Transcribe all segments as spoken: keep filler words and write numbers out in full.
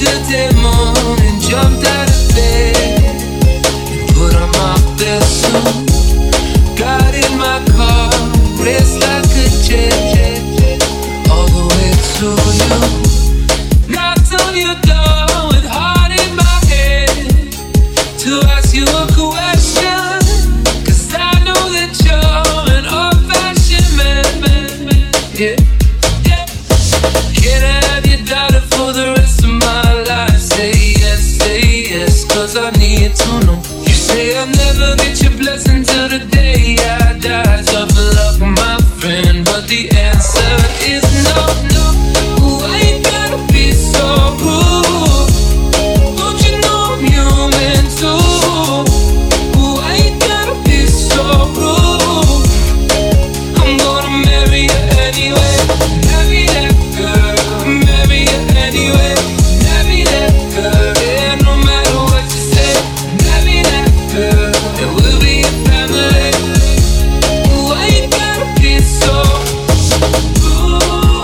Yesterday morning, jumped out of bed and put on my best suit. Got in my car, raced like a jet, all the way to you. Knocked on your door with heart in my head to ask you a question, 'cause I know that you're an old-fashioned man. Yeah. Can I have your daughter for the rest of my life? Say yes, say yes, 'cause I need to know. You say I'll never get your blessing till the day I die. Tough luck, my friend, but the answer is no, no. Why you gotta be so rude? Don't you know I'm human too? Why you gotta be so rude? I'm gonna marry you anyway. Marry that girl, marry you anyway. Marry that girl, yeah, no matter what you say. Marry that girl, and we'll be a family. Why you gotta be so rude?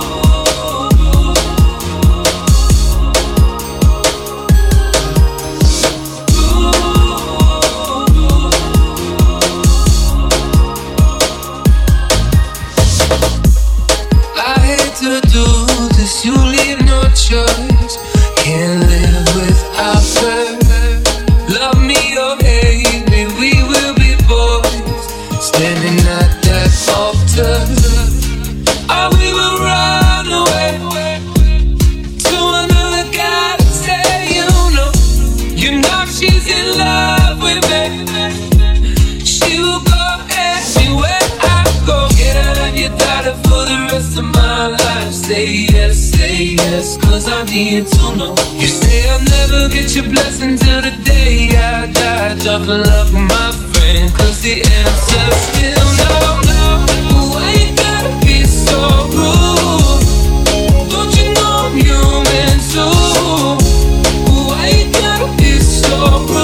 I hate to do this, you leave no choice. Can't live without her. Love me or hate me, we will be boys, standing at that altar. Or we will run away to another guy to say, you know, you know she's in love with me. She will go anywhere I go. Can I have your daughter for the rest of my life? Say yes, say yes, 'cause I need to know. You say I'll never get your blessing till the day I die. Tough luck, my friend, 'cause the answer's still no, no. Why you gotta be so rude? Don't you know I'm human too? Why you gotta be so rude?